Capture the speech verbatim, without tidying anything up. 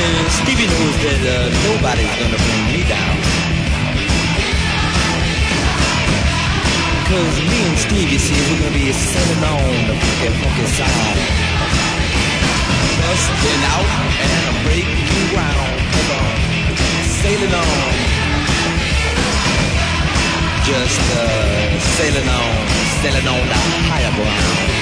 Stevie knows that uh, nobody's gonna bring me down. Cause me and Stevie, see, we're gonna be sailing on the funky, funky side. Busting out and a breaking ground. Come on, sailing on. Just uh, sailing on, sailing on the higher ground.